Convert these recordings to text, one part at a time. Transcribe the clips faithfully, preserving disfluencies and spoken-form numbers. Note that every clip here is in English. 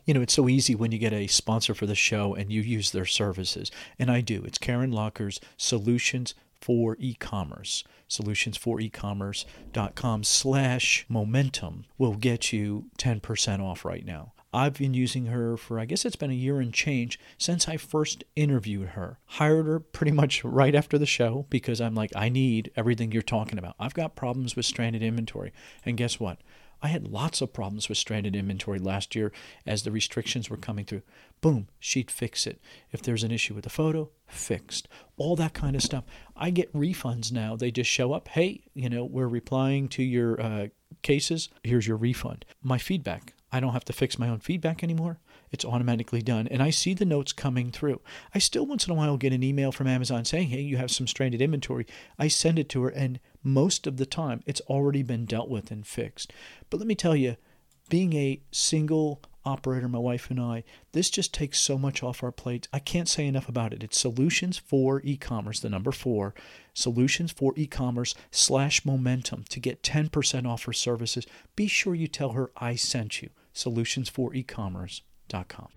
You know, it's so easy when you get a sponsor for the show and you use their services. And I do. It's Karen Locker's Solutions for E-commerce. Solutions for e-commerce dot com slash momentum will get you ten percent off right now. I've been using her for, I guess it's been a year and change since I first interviewed her. Hired her pretty much right after the show because I'm like, I need everything you're talking about. I've got problems with stranded inventory. And guess what? I had lots of problems with stranded inventory last year as the restrictions were coming through. Boom, she'd fix it. If there's an issue with the photo, fixed. All that kind of stuff. I get refunds now. They just show up. Hey, you know, we're replying to your uh, cases. Here's your refund. My feedback. I don't have to fix my own feedback anymore. It's automatically done. And I see the notes coming through. I still once in a while get an email from Amazon saying, hey, you have some stranded inventory. I send it to her, and most of the time it's already been dealt with and fixed. But let me tell you, being a single operator, my wife and I, this just takes so much off our plates. I can't say enough about it. It's Solutions for E-commerce, the number four, Solutions for E-commerce slash momentum to get ten percent off her services. Be sure you tell her I sent you. Solutions for e commerce dot com.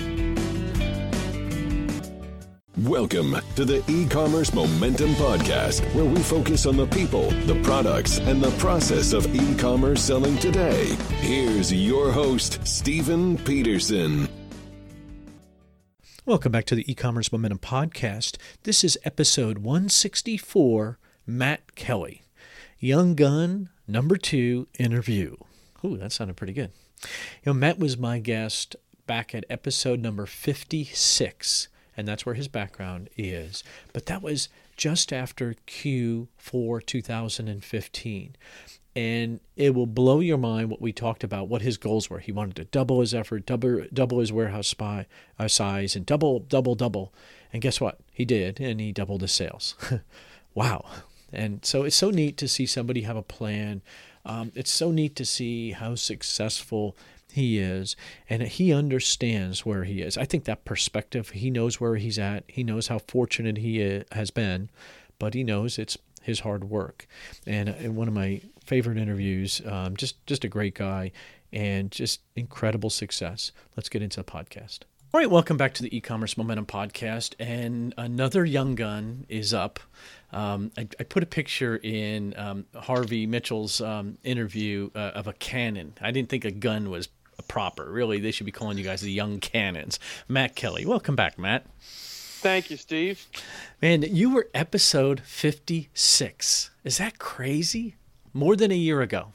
Welcome to the E-commerce Momentum Podcast, where we focus on the people, the products, and the process of e-commerce selling today. Here's your host, Stephen Peterson. Welcome back to the E-commerce Momentum Podcast. This is episode one sixty-four, Matt Kelly. Young Gun, number two interview. Ooh, that sounded pretty good. You know, Matt was my guest back at episode number fifty-six, and that's where his background is. But that was just after Q four two thousand fifteen. And it will blow your mind what we talked about, what his goals were. He wanted to double his effort, double double his warehouse spy, uh, size, and double, double, double. And guess what? He did, and he doubled his sales. Wow. And so it's so neat to see somebody have a plan. Um, it's so neat to see how successful he is, and he understands where he is. I think that perspective, he knows where he's at. He knows how fortunate he is, has been, but he knows it's his hard work. And in one of my favorite interviews, um, just, just a great guy and just incredible success. Let's get into the podcast. All right, welcome back to the E-commerce Momentum Podcast, and another young gun is up. Um, I, I put a picture in um, Harvey Mitchell's um, interview uh, of a cannon. I didn't think a gun was proper. Really, they should be calling you guys the young cannons. Matt Kelly, welcome back, Matt. Thank you, Steve. Man, you were episode fifty-six. Is that crazy? More than a year ago.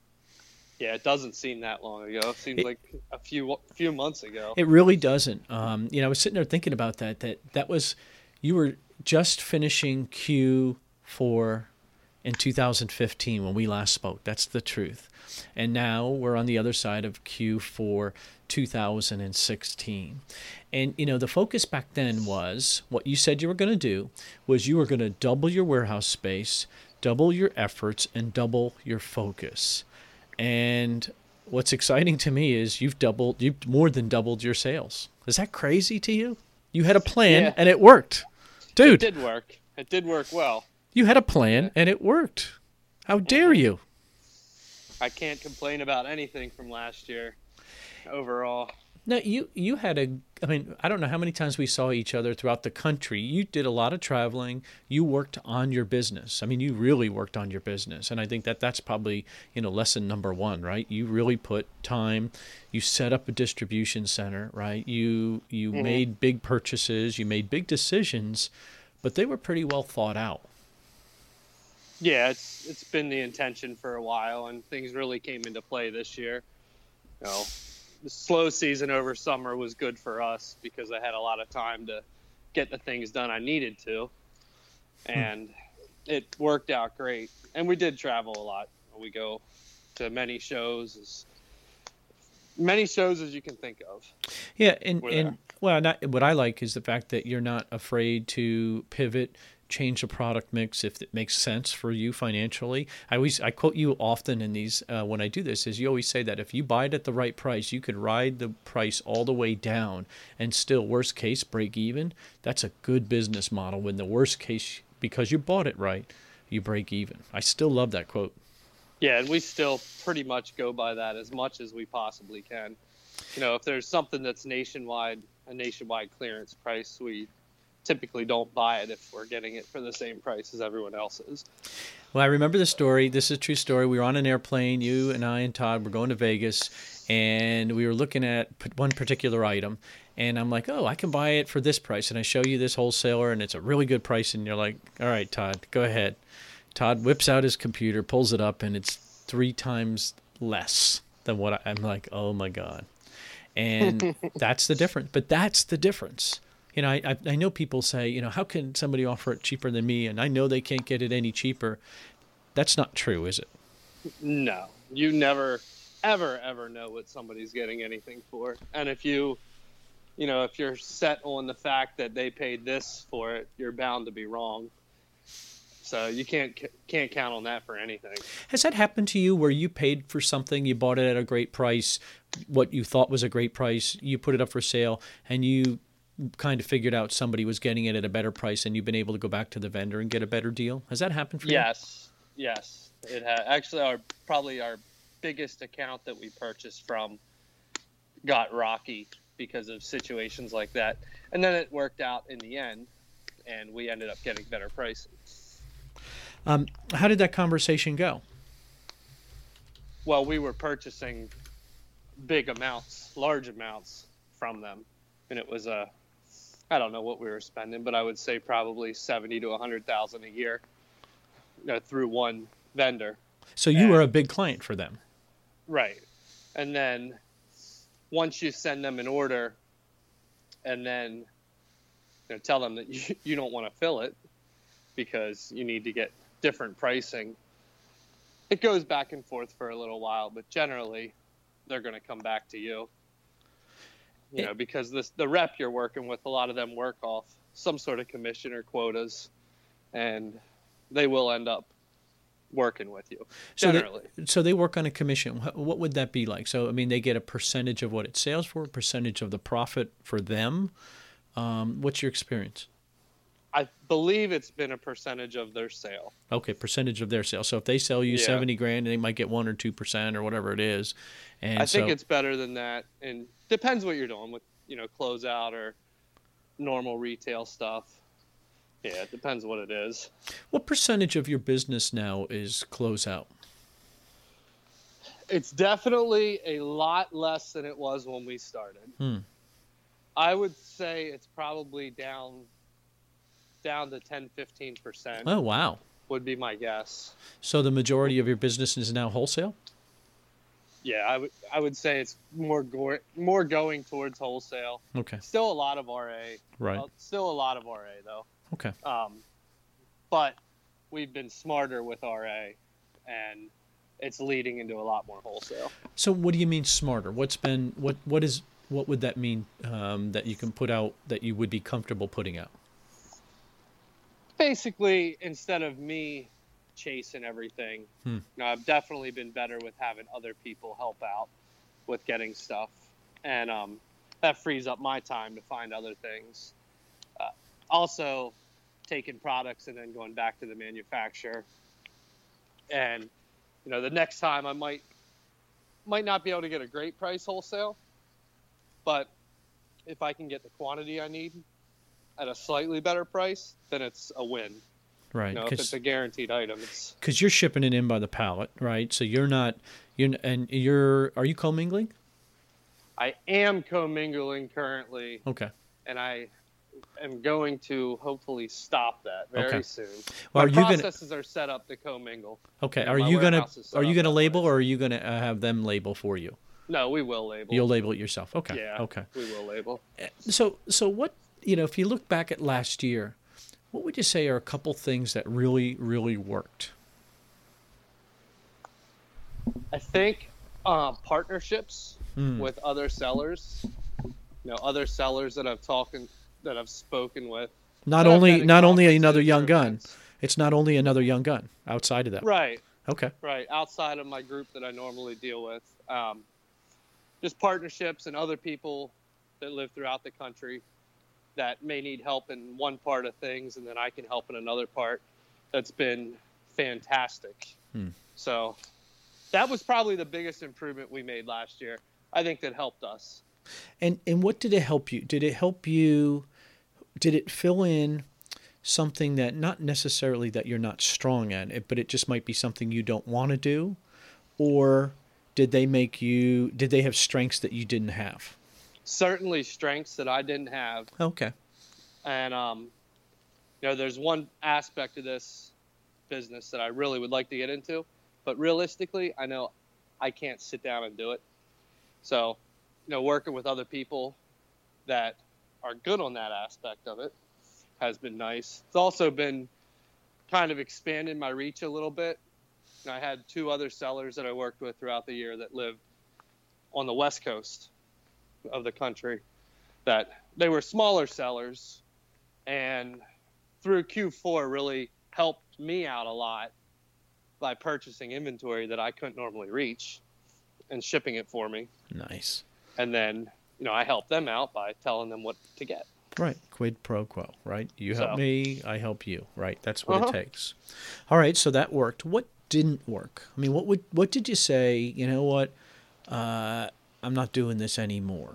Yeah, it doesn't seem that long ago. It seems it, like a few few months ago. It really doesn't. Um, you know, I was sitting there thinking about that. That that was, you were just finishing Q four in two thousand fifteen when we last spoke. That's the truth. And now we're on the other side of Q four two thousand sixteen. And, you know, the focus back then was what you said you were going to do was you were going to double your warehouse space, double your efforts, and double your focus. And what's exciting to me is you've doubled, you've more than doubled your sales. Is that crazy to you? You had a plan yeah. and it worked. Dude. It did work. It did work well. You had a plan and it worked. How dare you? I can't complain about anything from last year overall. No, you, you had a, I mean, I don't know how many times we saw each other throughout the country. You did a lot of traveling. You worked on your business. I mean, you really worked on your business. And I think that that's probably, you know, lesson number one, right? You really put time. You set up a distribution center, right? You, you mm-hmm. made big purchases. You made big decisions, but they were pretty well thought out. Yeah, it's it's been the intention for a while, and things really came into play this year. You know, the slow season over summer was good for us because I had a lot of time to get the things done I needed to, and hmm. it worked out great. And we did travel a lot. We go to many shows, as many shows as you can think of. Yeah, and, and well, not, what I like is the fact that you're not afraid to pivot, change the product mix if it makes sense for you financially. I always I quote you often in these uh, when I do this is you always say that if you buy it at the right price, you could ride the price all the way down and still worst case break even. That's a good business model when the worst case, because you bought it right, you break even. I still love that quote. Yeah, and we still pretty much go by that as much as we possibly can. You know, if there's something that's nationwide, a nationwide clearance price, we typically don't buy it if we're getting it for the same price as everyone else is. Well, I remember the story. This is a true story. We were on an airplane, you and I and Todd were going to Vegas, and we were looking at p- one particular item, and I'm like, oh, I can buy it for this price, and I show you this wholesaler, and it's a really good price, and you're like, all right, Todd, go ahead. Todd whips out his computer, pulls it up, and it's three times less than what I, I'm like, oh, my God. And that's the difference. But that's the difference. You know, I, I I know people say, you know, how can somebody offer it cheaper than me? And I know they can't get it any cheaper. That's not true, is it? No, you never, ever, ever know what somebody's getting anything for. And if you, you know, if you're set on the fact that they paid this for it, you're bound to be wrong. So you can't can't count on that for anything. Has that happened to you where you paid for something, you bought it at a great price, what you thought was a great price, you put it up for sale, and you kind of figured out somebody was getting it at a better price, and you've been able to go back to the vendor and get a better deal? Has that happened for you? Yes, yes. It has. Actually, our probably our biggest account that we purchased from got rocky because of situations like that. And then it worked out in the end, and we ended up getting better prices. Um, how did that conversation go? Well, we were purchasing big amounts, large amounts from them. And it was a, I don't know what we were spending, but I would say probably seventy to a hundred thousand a year, you know, through one vendor. So you and, were a big client for them. Right. And then once you send them an order and then, you know, tell them that you, you don't want to fill it because you need to get different pricing, it goes back and forth for a little while, but generally they're going to come back to you. You know, because this the rep you're working with, a lot of them work off some sort of commission or quotas, and they will end up working with you, generally. So they, so they work on a commission. What would that be like? So, I mean, they get a percentage of what it sells for, a percentage of the profit for them. Um, what's your experience? I believe it's been a percentage of their sale. Okay, percentage of their sale. So if they sell you yeah. seventy grand, they might get one or two percent or whatever it is. And I think so, it's better than that, and depends what you're doing with, you know, closeout or normal retail stuff. Yeah, it depends what it is. What percentage of your business now is closeout? It's definitely a lot less than it was when we started. Hmm. I would say it's probably down down to ten, fifteen percent. Oh, wow. Would be my guess. So the majority of your business is now wholesale? Yeah, I would I would say it's more go- more going towards wholesale. Okay. Still a lot of R A. Right. Uh, still a lot of R A though. Okay. Um, but we've been smarter with R A, and it's leading into a lot more wholesale. So what do you mean smarter? What's been what what is what would that mean um, that you can put out that you would be comfortable putting out? Basically, instead of me chasing everything, hmm. you know, I've definitely been better with having other people help out with getting stuff, and um, that frees up my time to find other things. Uh, also, taking products and then going back to the manufacturer, and you know, the next time I might might not be able to get a great price wholesale, but if I can get the quantity I need at a slightly better price, then it's a win. Right. You know, if it's a guaranteed item, it's because you're shipping it in by the pallet, right? So you're not, you're and you're. Are you commingling? I am commingling currently. Okay. And I am going to hopefully stop that very okay. soon. Well, My are you processes gonna, are set up to commingle. Okay. And Are my you gonna warehouse is set Are you up gonna that label, way. or are you gonna uh, have them label for you? No, we will label. You'll label it yourself. Okay. Yeah. Okay. We will label. So so what you know if you look back at last year, what would you say are a couple things that really really worked? I think uh, partnerships Mm. with other sellers. You know, other sellers that I've talking that I've spoken with. Not that I've only met at not only conferences another or young gun. events. It's not only another young gun outside of that. Right. Okay. Right. Outside of my group that I normally deal with. Um, just partnerships and other people that live throughout the country that may need help in one part of things, and then I can help in another part. That's been fantastic. Hmm. So that was probably the biggest improvement we made last year. I think that helped us. And and what did it help you? Did it help you? Did it fill in something that not necessarily that you're not strong at, but it just might be something you don't want to do? Or did they make you, did they have strengths that you didn't have? Certainly strengths that I didn't have. Okay. And, um, you know, there's one aspect of this business that I really would like to get into, but realistically, I know I can't sit down and do it. So, you know, working with other people that are good on that aspect of it has been nice. It's also been kind of expanding my reach a little bit. And I had two other sellers that I worked with throughout the year that lived on the West Coast of the country, that they were smaller sellers, and through Q four really helped me out a lot by purchasing inventory that I couldn't normally reach and shipping it for me. Nice. And then, you know, I helped them out by telling them what to get. Right. Quid pro quo, right? You help So. me, I help you, right? That's what Uh-huh. it takes. All right. So that worked. What didn't work? I mean, what would, what did you say, you know what, uh, I'm not doing this anymore?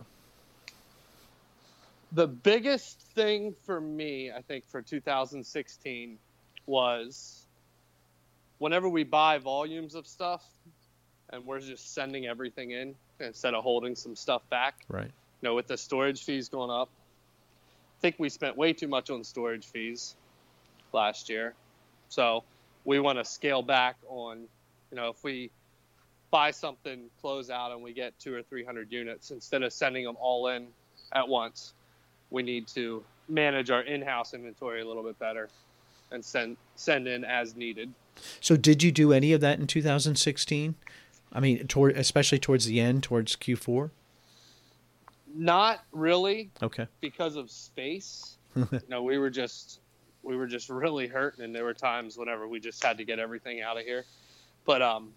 The biggest thing for me, I think, for two thousand sixteen was whenever we buy volumes of stuff and we're just sending everything in instead of holding some stuff back. Right. You know, with the storage fees going up, I think we spent way too much on storage fees last year. So we want to scale back on, you know, if we buy something, close out, and we get two or three hundred units, instead of sending them all in at once, we need to manage our in-house inventory a little bit better and send send in as needed. So did you do any of that in two thousand sixteen? I mean, toward, especially towards the end, towards Q four? Not really, Okay. because of space. You know, we were just we were just really hurting, and there were times whenever we just had to get everything out of here. But um,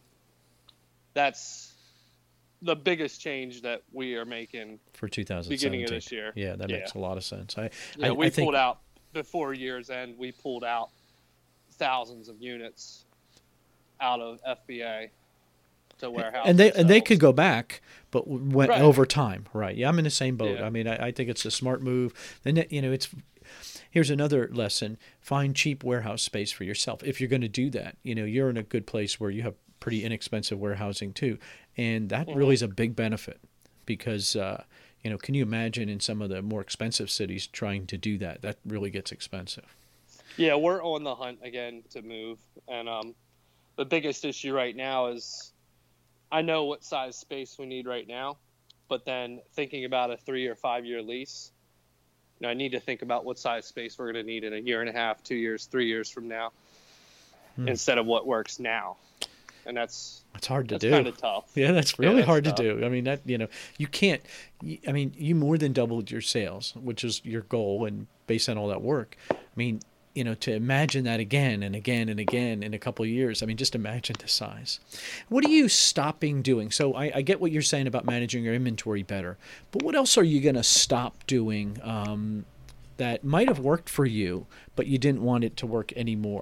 that's the biggest change that we are making For two thousand seventeen. beginning of this year. Yeah, that Yeah. makes a lot of sense. I, Yeah, I, we I think, pulled out before year's end. We pulled out thousands of units out of F B A to warehouse. and they and they themselves. could go back, but went Right. over time, right? Yeah, I'm in the same boat. Yeah. I mean, I, I think it's a smart move. Then you know, it's here's another lesson: find cheap warehouse space for yourself. If you're going to do that, you know, you're in a good place where you have pretty inexpensive warehousing too, and that Mm-hmm. really is a big benefit because. Uh, you know, can you imagine in some of the more expensive cities trying to do that? That really gets expensive. Yeah, we're on the hunt again to move, and um, the biggest issue right now is I know what size space we need right now, but then thinking about a three or five year lease, you know, I need to think about what size space we're going to need in a year and a half, two years, three years from now, Hmm. instead of what works now, and that's It's hard to that's do. kind of tough. Yeah, that's Yeah, really that's hard tough. to do. I mean, that, you know, you can't, y- I mean, you more than doubled your sales, which is your goal. And based on all that work, I mean, you know, to imagine that again and again and again in a couple of years, I mean, just imagine the size. What are you stopping doing? So I, I get what you're saying about managing your inventory better, but what else are you going to stop doing um, that might have worked for you, but you didn't want it to work anymore?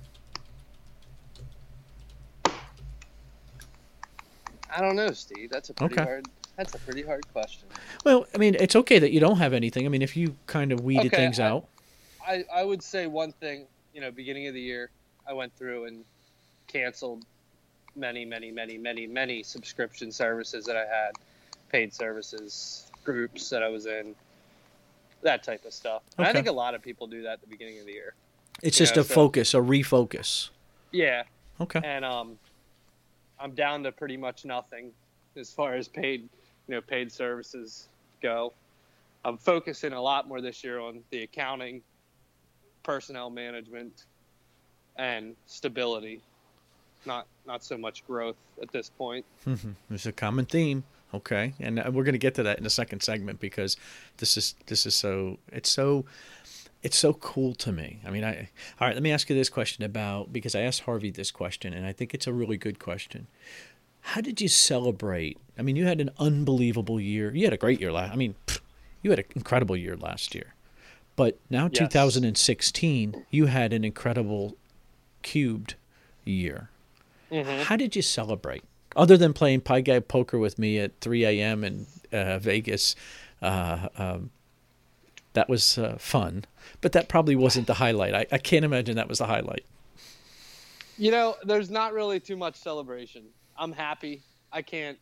I don't know, Steve. That's a pretty Okay. hard. That's a pretty hard question. Well, I mean, it's okay that you don't have anything. I mean, if you kind of weeded Okay, things I- out. I, I would say one thing, you know, beginning of the year, I went through and canceled many, many, many, many, many subscription services that I had, paid services, groups that I was in, that type of stuff. And I Okay. think a lot of people do that at the beginning of the year. It's you just know, a so- focus, a refocus. Yeah. Okay. And um, I'm down to pretty much nothing as far as paid, you know, paid services go. I'm focusing a lot more this year on the accounting, personnel management, and stability. Not not so much growth at this point. There's a common theme. Okay, and uh, we're going to get to that in the second segment because this is this is so it's so it's so cool to me. I mean, I all right. Let me ask you this question about because I asked Harvey this question, and I think it's a really good question. How did you celebrate? I mean, you had an unbelievable year. You had a great year last. I mean, pfft, you had an incredible year last year. But now, Yes. two thousand sixteen, you had an incredible cubed year. Mm-hmm. How did you celebrate? other than playing Pie Guy Poker with me at three a.m. in uh, Vegas, uh, um, that was uh, fun. But that probably wasn't the highlight. I, I can't imagine that was the highlight. You know, there's not really too much celebration. I'm happy. I can't.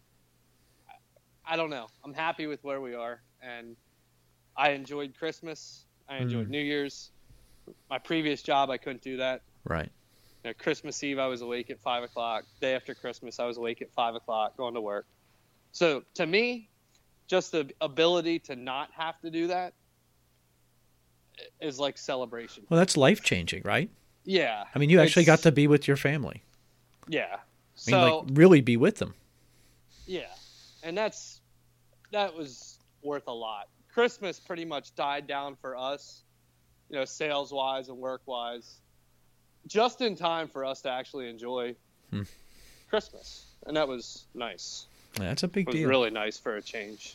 I don't know. I'm happy with where we are, and I enjoyed Christmas. I enjoyed mm. New Year's. My previous job, I couldn't do that. Right. You know, Christmas Eve, I was awake at five o'clock. Day after Christmas, I was awake at five o'clock going to work. So to me, just the ability to not have to do that is like celebration. Well, that's life-changing, right? Yeah. I mean, you actually got to be with your family. Yeah. I mean, so, like, really be with them. Yeah. And that's that was worth a lot. Christmas pretty much died down for us, you know, sales-wise and work-wise, just in time for us to actually enjoy hmm. Christmas. And that was nice. Yeah, that's a big deal. It was deal. really nice for a change.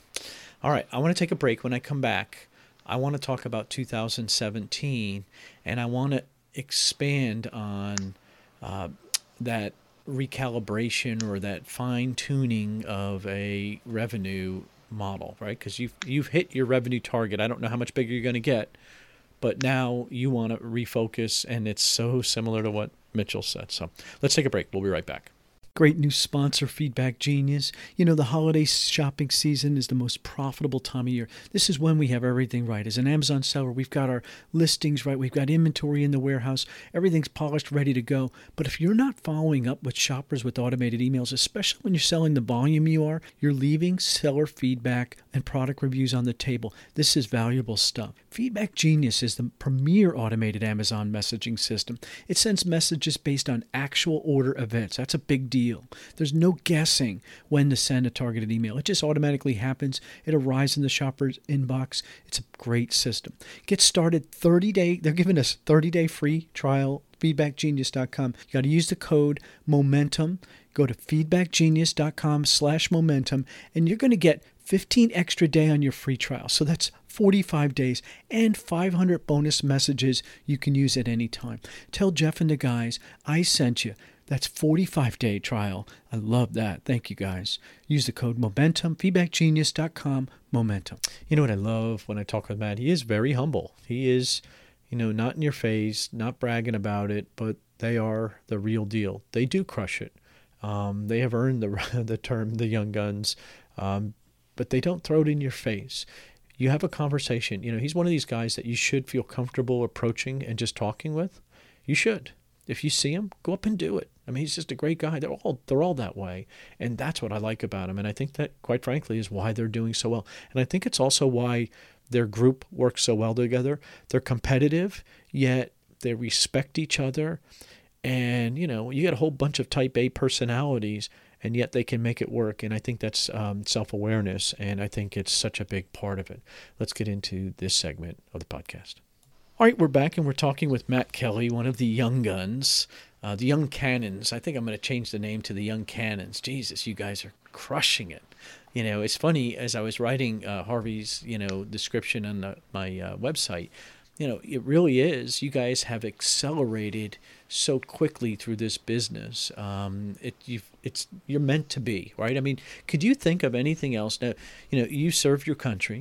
All right. I want to take a break. When I come back, I want to talk about two thousand seventeen, and I want to expand on uh, that recalibration or that fine-tuning of a revenue model, right? Because you've, you've hit your revenue target. I don't know how much bigger you're going to get, but now you want to refocus, and it's so similar to what Mitchell said. So let's take a break. We'll be right back. Great new sponsor, Feedback Genius. You know, the holiday shopping season is the most profitable time of year. This is when we have everything right. As an Amazon seller, we've got our listings right. We've got inventory in the warehouse. Everything's polished, ready to go. But if you're not following up with shoppers with automated emails, especially when you're selling the volume you are, you're leaving seller feedback and product reviews on the table. This is valuable stuff. Feedback Genius is the premier automated Amazon messaging system. It sends messages based on actual order events. That's a big deal. There's no guessing when to send a targeted email. It just automatically happens. It arrives in the shopper's inbox. It's a great system. Get started thirty day. They're giving us thirty day free trial. feedback genius dot com. You got to use the code MOMENTUM. Go to feedback genius dot com slash momentum, and you're going to get fifteen extra day on your free trial. So that's forty-five days and five hundred bonus messages you can use at any time. Tell Jeff and the guys I sent you. That's forty-five day trial. I love that. Thank you, guys. Use the code MOMENTUM, feedback genius dot com, momentum. You know what I love when I talk with Matt? He is very humble. He is, you know, not in your face, not bragging about it, but they are the real deal. They do crush it. Um, they have earned the the term, the young guns, um, but they don't throw it in your face. You have a conversation. You know, he's one of these guys that you should feel comfortable approaching and just talking with. You should. If you see him, go up and do it. I mean, he's just a great guy. They're all they're all that way. And that's what I like about him. And I think that, quite frankly, is why they're doing so well. And I think it's also why their group works so well together. They're competitive, yet they respect each other. And, you know, you got a whole bunch of type A personalities, and yet they can make it work. And I think that's um, self-awareness, and I think it's such a big part of it. Let's get into this segment of the podcast. All right, we're back, and we're talking with Matt Kelly, one of the young guns, uh, the young cannons. I think I'm going to change the name to the young cannons. Jesus, you guys are crushing it. You know, it's funny, as I was writing uh, Harvey's, you know, description on the, my uh, website, you know, it really is. You guys have accelerated so quickly through this business. Um, it, you've, it's, you're meant to be, right? I mean, could you think of anything else? Now, you know, you served your country.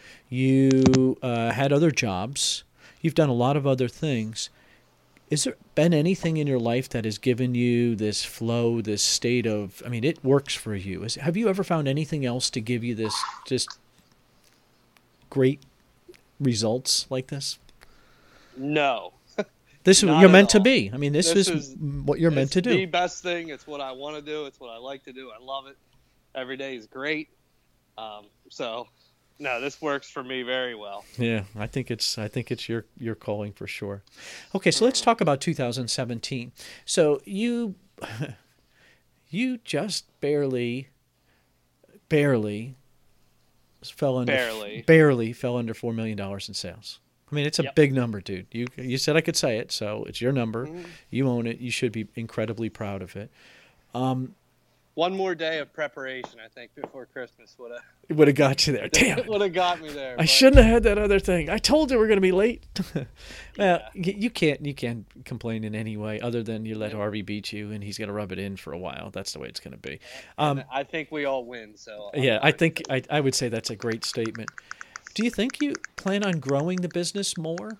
You uh, had other jobs. You've done a lot of other things. Is there been anything in your life that has given you this flow, this state of, I mean, it works for you. Is, have you ever found anything else to give you this just great results like this? No. This is what you're meant to be. I mean, this, this is, is what you're meant to do. It's the best thing. It's what I want to do. It's what I like to do. I love it. Every day is great. Um, so... No, this works for me very well. Yeah, I think it's I think it's your your calling for sure. Okay, so let's talk about two thousand seventeen. So you you just barely barely fell under barely barely fell under four million dollars in sales. I mean, it's a yep. big number, dude. You you said I could say it, so it's your number. Mm-hmm. You own it. You should be incredibly proud of it. Um, one more day of preparation, I think, before Christmas would have It would have got you there. Damn. would have got me there. I but- shouldn't have had that other thing. I told you we're going to be late. Well, Yeah. y- you can't you can't complain in any way other than you let Harvey beat you and he's going to rub it in for a while. That's the way it's going to be. Um, And I think we all win. So I'm yeah, I fine. think I, I would say that's a great statement. Do you think you plan on growing the business more?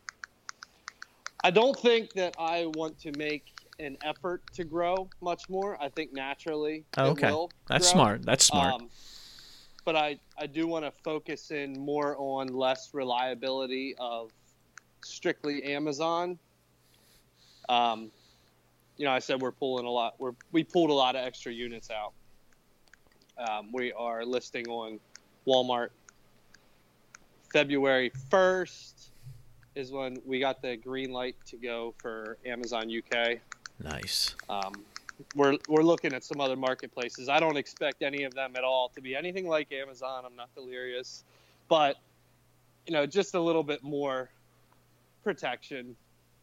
I don't think that I want to make an effort to grow much more. I think naturally Oh, it okay. will That's grow. smart. That's smart. Um, but I, I do want to focus in more on less reliability of strictly Amazon. Um, you know, I said we're pulling a lot. We're we pulled a lot of extra units out. Um, we are listing on Walmart. February first is when we got the green light to go for Amazon U K. Nice. Um, we're we're looking at some other marketplaces. I don't expect any of them at all to be anything like Amazon. I'm not delirious, but you know, just a little bit more protection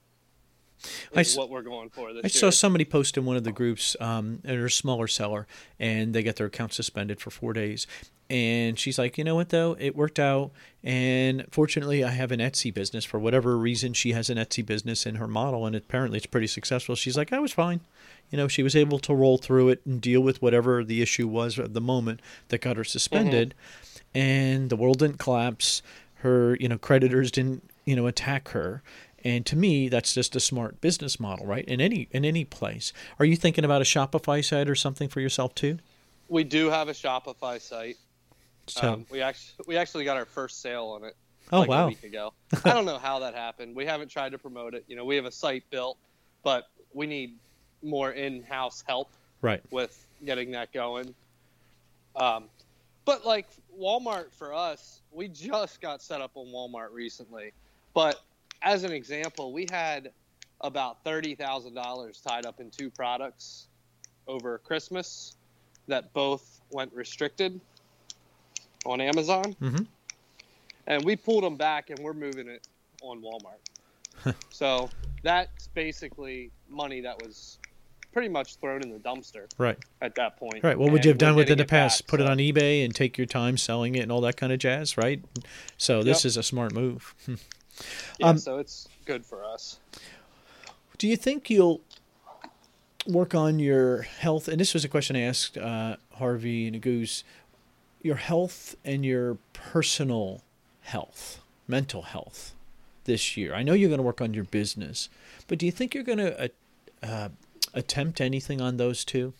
I is s- what we're going for this I year. saw somebody post in one of the groups, um, and they're a smaller seller, and they get their account suspended for four days. And she's like, you know what, though? It worked out. And fortunately, I have an Etsy business. For whatever reason, she has an Etsy business in her model, and apparently it's pretty successful. She's like, I was fine. You know, she was able to roll through it and deal with whatever the issue was at the moment that got her suspended. And the world didn't collapse. Her, you know, creditors didn't, you know, attack her. And to me, that's just a smart business model, right? In any in any place. Are you thinking about a Shopify site or something for yourself too? We do have a Shopify site. So, Um, we actually we actually got our first sale on it oh like a wow, week ago. I don't know how that happened. We haven't tried to promote it. You know, we have a site built, but we need more in-house help right? with getting that going. Um, but like Walmart for us, we just got set up on Walmart recently. But as an example, we had about thirty thousand dollars tied up in two products over Christmas that both went restricted on Amazon. Mm-hmm. And we pulled them back and we're moving it on Walmart. So that's basically money that was pretty much thrown in the dumpster Right, at that point. right. What would And you have done we're with it in getting the past? back, Put it so- on eBay and take your time selling it and all that kind of jazz, right? So this Yep. is a smart move. Yeah, Um, so it's good for us. Do you think you'll work on your health? And this was a question I asked uh, Harvey and Goose. Your health and your personal health, mental health this year. I know you're going to work on your business, but do you think you're going to uh, uh, attempt anything on those two?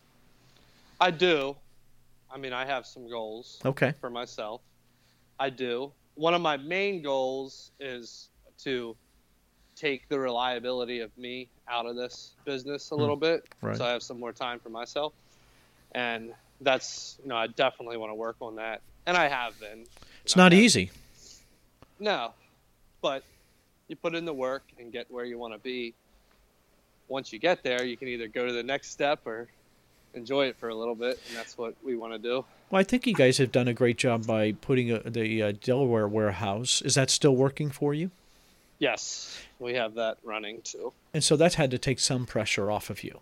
I do. I mean, I have some goals Okay. for myself. I do. One of my main goals is to take the reliability of me out of this business a little bit, right. so I have some more time for myself. And that's, you know, I definitely want to work on that, and I have been. It's You know, not I have- easy. No, but you put in the work and get where you want to be. Once you get there, you can either go to the next step or enjoy it for a little bit, and that's what we want to do. Well, I think you guys have done a great job by putting a, the uh, Delaware warehouse. Is that still working for you? Yes, we have that running too. And so that's had to take some pressure off of you.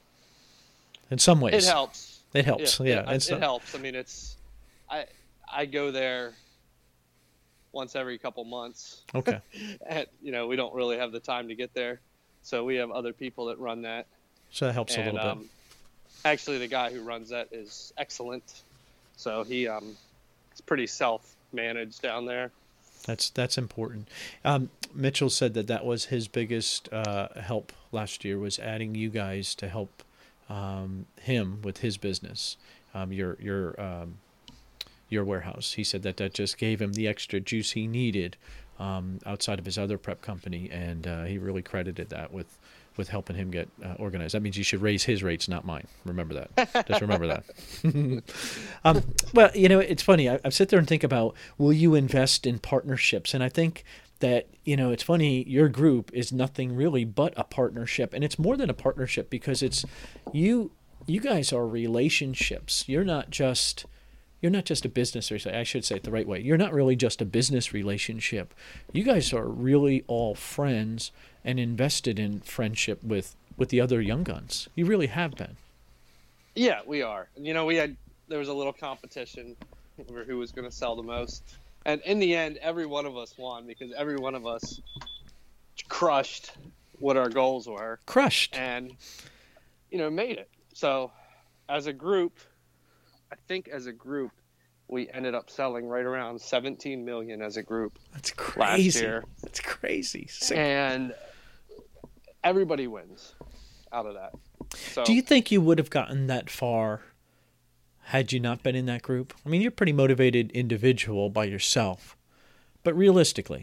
In some ways. It helps. It helps, yeah. it, It's it not- helps. I mean, it's I I go there once every couple months, Okay. and you know we don't really have the time to get there, so we have other people that run that. So that helps a And little bit. um, actually, the guy who runs that is excellent. So he um, it's pretty self-managed down there. That's that's important. Um, Mitchell said that that was his biggest uh, help last year, was adding you guys to help um, him with his business, um, your your um, your warehouse. He said that that just gave him the extra juice he needed um, outside of his other prep company, and uh, he really credited that with with helping him get uh, organized. That means you should raise his rates, not mine. Remember that. Just remember that. um, well, you know, it's funny. I, I sit there and think about, will you invest in partnerships? And I think that, you know, it's funny, your group is nothing really but a partnership. And it's more than a partnership because it's you, you guys are relationships. You're not just... You're not just a business, or I should say it the right way. You're not really just a business relationship. You guys are really all friends and invested in friendship with, with the other young guns. You really have been. Yeah, we are. You know, we had there was a little competition over who was going to sell the most, and in the end, every one of us won because every one of us crushed what our goals were. Crushed. And, you know, made it. So, as a group, I think as a group, we ended up selling right around seventeen million as a group. That's crazy. Last year. That's crazy. Sick. And everybody wins out of that. So, do you think you would have gotten that far had you not been in that group? I mean, you're a pretty motivated individual by yourself, but realistically,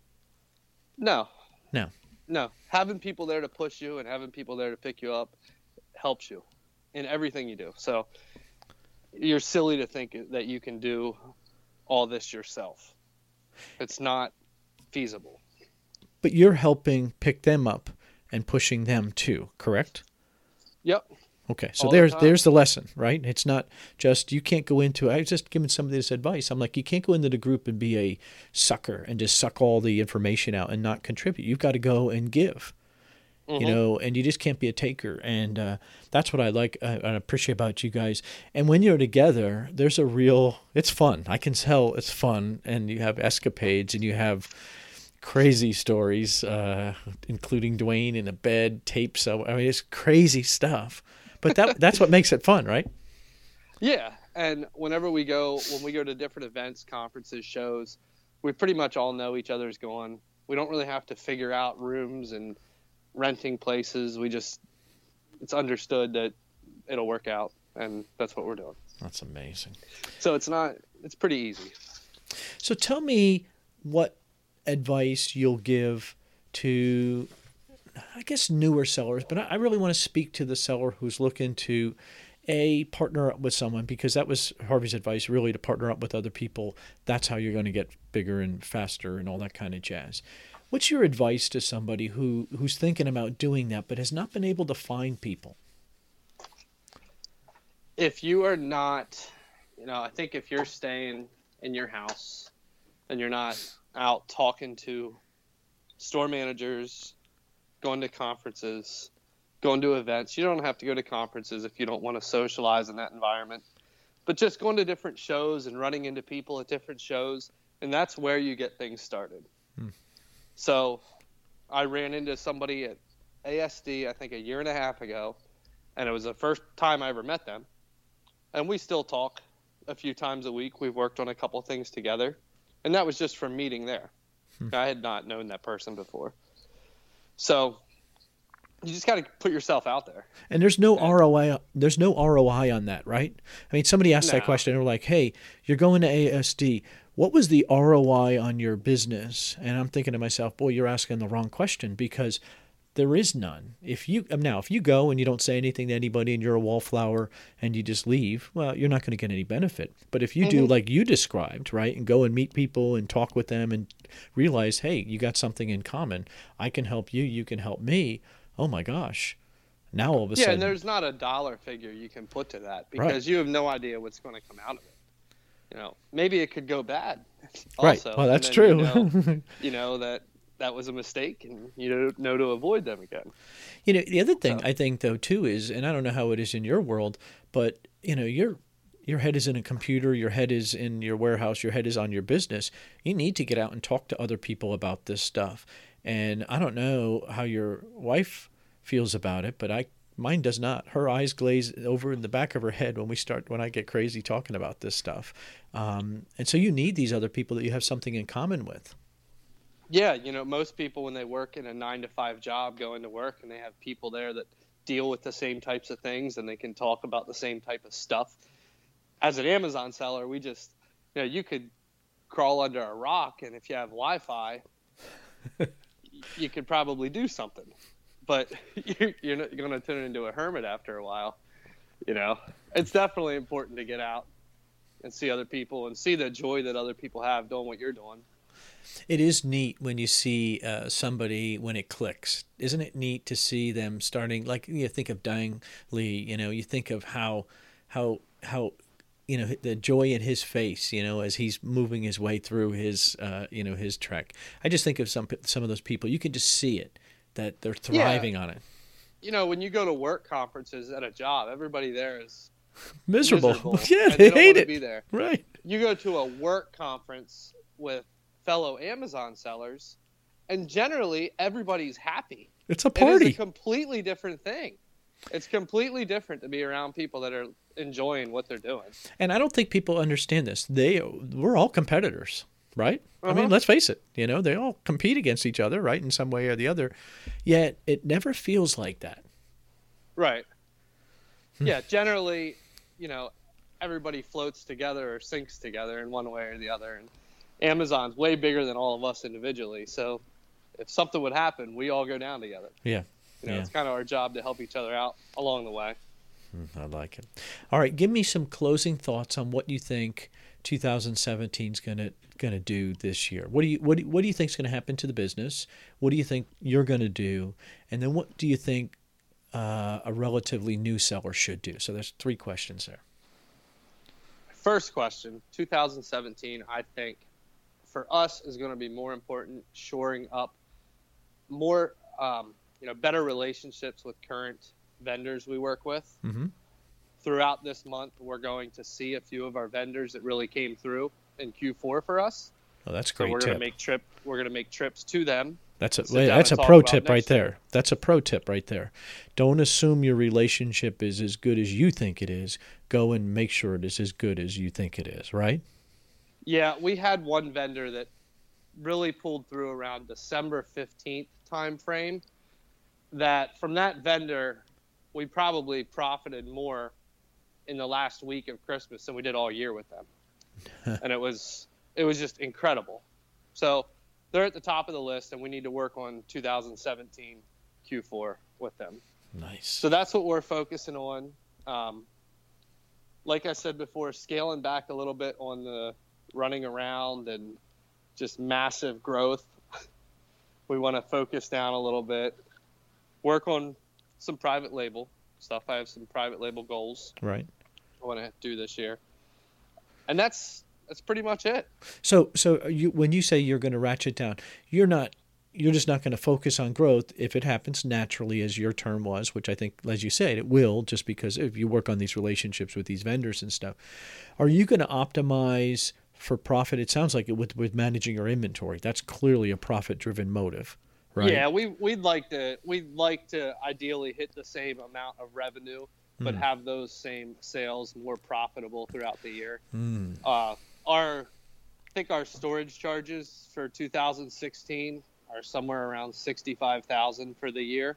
no, no, no. Having people there to push you and having people there to pick you up helps you in everything you do. So you're silly to think that you can do all this yourself. It's not feasible. But you're helping pick them up and pushing them too, correct? Yep. Okay, so All the there's time. there's the lesson, right? It's not just, you can't go into, I was just giving somebody this advice. I'm like, you can't go into the group and be a sucker and just suck all the information out and not contribute. You've got to go and give, Mm-hmm. you know, and you just can't be a taker. And uh, that's what I like uh, and appreciate about you guys. And when you're together, there's a real, it's fun. I can tell it's fun. And you have escapades and you have crazy stories, uh, including Dwayne in a bed, tapes. I mean, it's crazy stuff. But that that's what makes it fun, right? Yeah, and whenever we go, when we go to different events, conferences, shows, we pretty much all know each other's going. We don't really have to figure out rooms and renting places. We just, it's understood that it'll work out, and that's what we're doing. That's amazing. So it's not, it's pretty easy. So tell me what advice you'll give to, I guess, newer sellers, but I really want to speak to the seller who's looking to, A, partner up with someone, because that was Harvey's advice, really, to partner up with other people. That's how you're going to get bigger and faster and all that kind of jazz. What's your advice to somebody who, who's thinking about doing that but has not been able to find people? If you are not, you know, I think if you're staying in your house and you're not out talking to store managers, going to conferences, going to events. You don't have to go to conferences if you don't want to socialize in that environment. But just going to different shows and running into people at different shows, and that's where you get things started. Hmm. So I ran into somebody at A S D, I think a year and a half ago, and it was the first time I ever met them. And we still talk a few times a week. We've worked on a couple things together, and that was just from meeting there. Hmm. I had not known that person before. So you just got to put yourself out there. And there's no R O I. There's no R O I on that, right? I mean, somebody asked No. that question. They're like, "Hey, you're going to A S D. What was the R O I on your business?" And I'm thinking to myself, "Boy, you're asking the wrong question, because there is none. If you now, if you go and you don't say anything to anybody and you're a wallflower and you just leave, well, you're not going to get any benefit. But if you Mm-hmm. do like you described, right, and go and meet people and talk with them and realize, hey, you got something in common. I can help you. You can help me. Oh my gosh. Now all of a yeah, sudden. and there's not a dollar figure you can put to that because Right. you have no idea what's going to come out of it. You know, maybe it could go bad. Right. Also. Well, that's And true. then You know, you know that that was a mistake, and you know to avoid them again. You know, the other thing So. I think, though, too, is, and I don't know how it is in your world, but, you know, your your head is in a computer, your head is in your warehouse, your head is on your business. You need to get out and talk to other people about this stuff. And I don't know how your wife feels about it, but I mine does not. Her eyes glaze over in the back of her head when we start, when I get crazy talking about this stuff. Um, and so you need these other people that you have something in common with. Yeah, you know, most people when they work in a nine to five job go into work and they have people there that deal with the same types of things and they can talk about the same type of stuff. As an Amazon seller, we just, you know, you could crawl under a rock, and if you have Wi-Fi, you could probably do something. But you're, you're not going to turn into a hermit after a while. You know, it's definitely important to get out and see other people and see the joy that other people have doing what you're doing. It is neat when you see uh, somebody when it clicks. Isn't it neat to see them starting, like you think of Dang Lee, you know, you think of how, how, how, you know, the joy in his face, you know, as he's moving his way through his, uh, you know, his trek. I just think of some, some of those people, you can just see it, that they're thriving Yeah. on it. you know, when you go to work conferences at a job, everybody there is miserable. miserable Yeah, and they, don't hate wanna it. Be there. Right. You go to a work conference with fellow Amazon sellers, and generally everybody's happy. It's a It party. is a completely different thing. It's completely different to be around people that are enjoying what they're doing. And I don't think people understand this. They we're all competitors, right? Uh-huh. I mean, let's face it. You know, they all compete against each other, right, in some way or the other. Yet it never feels like that. Right. Yeah, generally, you know, everybody floats together or sinks together in one way or the other. And Amazon's way bigger than all of us individually. So if something would happen, we all go down together. Yeah. You know, yeah. it's kind of our job to help each other out along the way. I like it. All right, give me some closing thoughts on what you think two thousand seventeen is going to going to do this year. What do you what do you, what do you think is going to happen to the business? What do you think you're going to do? And then what do you think uh, a relatively new seller should do? So there's three questions there. First question, two thousand seventeen, I think for us is going to be more important shoring up more um, you know, better relationships with current vendors we work with. Mm-hmm. Throughout this month, we're going to see a few of our vendors that really came through in Q four for us. Oh, that's a So great we're tip. going to make trip. We're going to make trips to them. That's a sit wait, down that's a and talk pro about tip right next year. there. That's a pro tip right there. Don't assume your relationship is as good as you think it is. Go and make sure it is as good as you think it is, right? Yeah, we had one vendor that really pulled through around December fifteenth time frame. That from that vendor, we probably profited more in the last week of Christmas than we did all year with them. And it was it was just incredible. So they're at the top of the list, and we need to work on two thousand seventeen Q four with them. Nice. So that's what we're focusing on. Um, like I said before, scaling back a little bit on the running around and just massive growth. We want to focus down a little bit, work on some private label stuff. I have some private label goals Right. I want to do this year. And that's that's pretty much it. So, so you, when you say you're going to ratchet down, you're not, you're just not going to focus on growth if it happens naturally, as your term was, which I think, as you said, it will, just because if you work on these relationships with these vendors and stuff. Are you going to optimize for profit? It sounds like it with, with managing your inventory. That's clearly a profit-driven motive, right? Yeah, we we'd like to we'd like to ideally hit the same amount of revenue, but Mm. have those same sales more profitable throughout the year. Mm. Uh, our, I think our storage charges for two thousand sixteen are somewhere around sixty-five thousand for the year.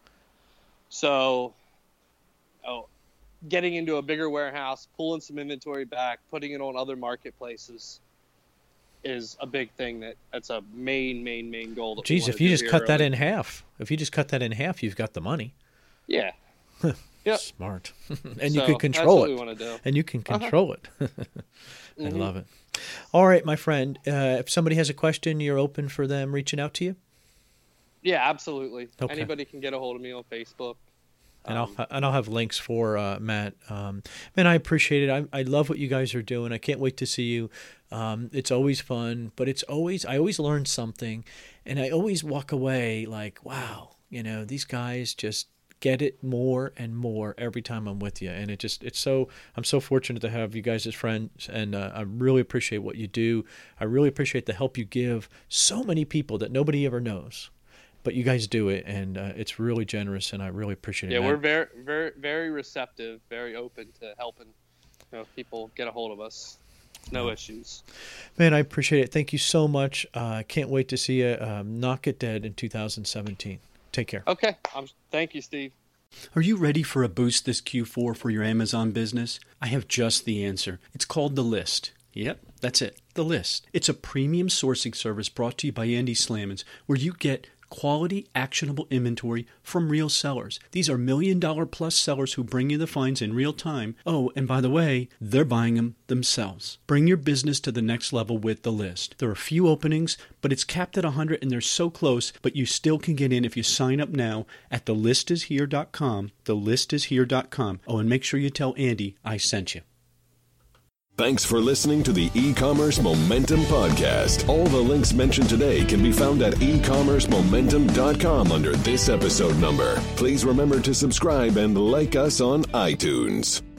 So, oh, getting into a bigger warehouse, pulling some inventory back, putting it on other marketplaces is a big thing. That that's a main, main, main goal. That we Geez, wanna if you do just here cut that early. in half, if you just cut that in half, you've got the money. Yeah. Yep. Smart. and you So, can control that's what it. we want to do. And you can Uh-huh. control it. I Mhm. love it. All right, my friend. Uh, if somebody has a question, you're open for them reaching out to you? Yeah, absolutely. Okay. Anybody can get a hold of me on Facebook. And Um, I'll and I'll have links for uh, Matt. Um, man, I appreciate it. I I love what you guys are doing. I can't wait to see you. Um, it's always fun, but it's always I always learn something, and I always walk away like, wow, you know, these guys just get it more and more every time I'm with you, and it just it's so I'm so fortunate to have you guys as friends, and uh, I really appreciate what you do. I really appreciate the help you give so many people that nobody ever knows. But you guys do it, and uh, it's really generous, and I really appreciate it. Yeah, Matt. we're very, very, very receptive, very open to helping, you know, people get a hold of us. No issues. Man, I appreciate it. Thank you so much. I uh, can't wait to see you um, knock it dead in two thousand seventeen. Take care. Okay. I'm, thank you, Steve. Are you ready for a boost this Q four for your Amazon business? I have just the answer. It's called The List. Yep, that's it. The List. It's a premium sourcing service brought to you by Andy Slamans, where you get quality, actionable inventory from real sellers. These are million dollar plus sellers who bring you the finds in real time. Oh, and by the way, they're buying them themselves. Bring your business to the next level with The List. There are a few openings, but it's capped at one hundred and they're so close, but you still can get in if you sign up now at the list is here dot com. the list is here dot com. Oh, and make sure you tell Andy I sent you. Thanks for listening to the E-Commerce Momentum Podcast. All the links mentioned today can be found at e commerce momentum dot com under this episode number. Please remember to subscribe and like us on iTunes.